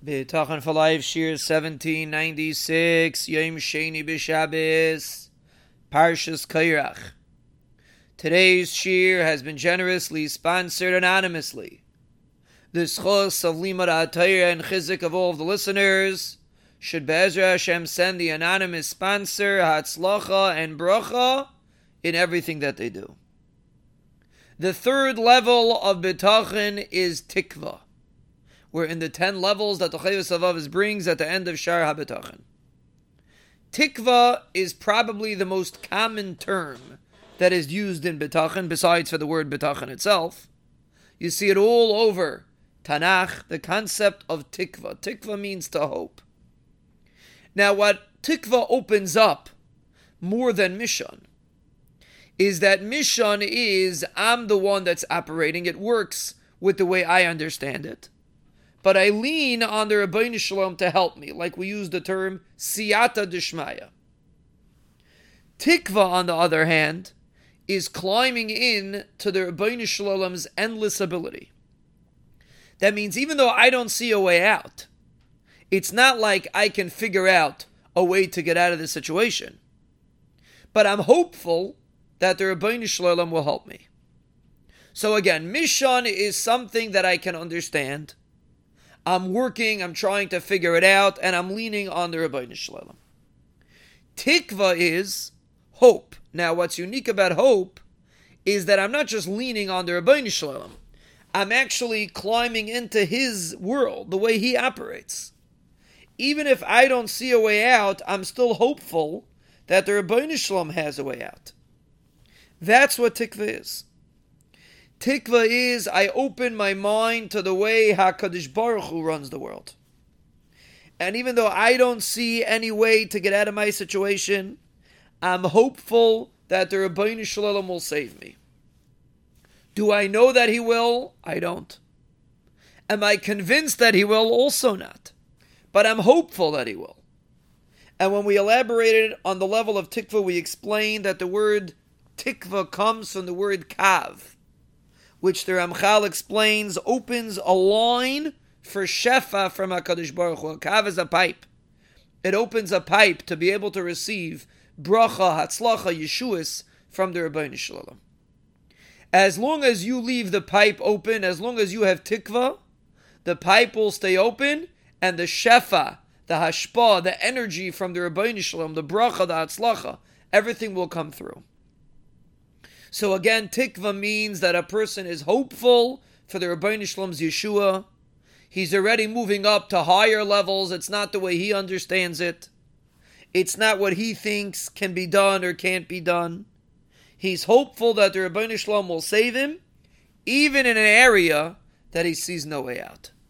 B'tachan for Life, Shir 1796, Yom Sheni B'Shabbos, Parshas Kairach. Today's Shir has been generously sponsored anonymously. The schos of Limud HaTorah and chizik of all of the listeners should Be'ezra Hashem send the anonymous sponsor Hatzlacha and Bracha in everything that they do. The third level of B'tachan is Tikva. We're in the 10 levels that the Chovos HaLevavos brings at the end of Shar HaBetachan. Tikva is probably the most common term that is used in Betachan, besides for the word Betachan itself. You see it all over Tanakh, the concept of Tikva. Tikva means to hope. Now what Tikva opens up more than Mishon is that Mishon is, I'm the one that's operating. It works with the way I understand it. But I lean on the Rabbeinu Shalom to help me, like we use the term Siyata Dishmaya. Tikva, on the other hand, is climbing in to the Rabbeinu Shalom's endless ability. That means even though I don't see a way out, it's not like I can figure out a way to get out of the situation. But I'm hopeful that the Rabbeinu Shalom will help me. So again, Mishon is something that I can understand. I'm working, I'm trying to figure it out, and I'm leaning on the Rabbeinu Shalom. Tikva is hope. Now, what's unique about hope is that I'm not just leaning on the Rabbeinu Shalom. I'm actually climbing into his world, the way he operates. Even if I don't see a way out, I'm still hopeful that the Rabbeinu Shalom has a way out. That's what Tikva is. Tikva is, I open my mind to the way HaKadosh Baruch Hu runs the world. And even though I don't see any way to get out of my situation, I'm hopeful that the Rabbeinu Shalom will save me. Do I know that he will? I don't. Am I convinced that he will? Also not. But I'm hopeful that he will. And when we elaborated on the level of Tikva, we explained that the word Tikva comes from the word Kav, which the Ramchal explains opens a line for Shefa from HaKadosh Baruch Hu. A kav is a pipe. It opens a pipe to be able to receive bracha, hatzlacha, yeshuas from the Rabbeinu Shalom. As long as you leave the pipe open, as long as you have tikva, the pipe will stay open, and the Shefa, the hashpa, the energy from the Rabbeinu Shalom, the bracha, the hatzlacha, everything will come through. So again, tikva means that a person is hopeful for the Rabbeinu Shalom's Yeshua. He's already moving up to higher levels. It's not the way he understands it. It's not what he thinks can be done or can't be done. He's hopeful that the Rabbeinu Shalom will save him, even in an area that he sees no way out.